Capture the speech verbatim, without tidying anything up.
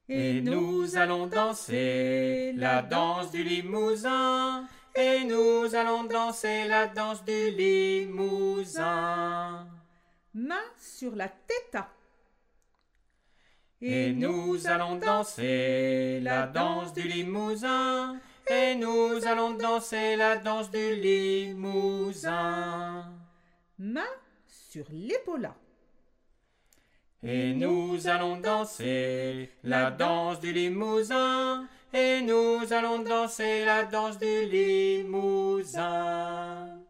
Et nous allons danser la danse du Limousin. Et nous allons danser la danse du Limousin. Main sur la tête. Et nous allons danser la danse du Limousin. Et nous allons danser la danse du Limousin. Main sur l'épaule. Et nous allons danser la danse du Limousin. Et nous allons danser la danse du Limousin.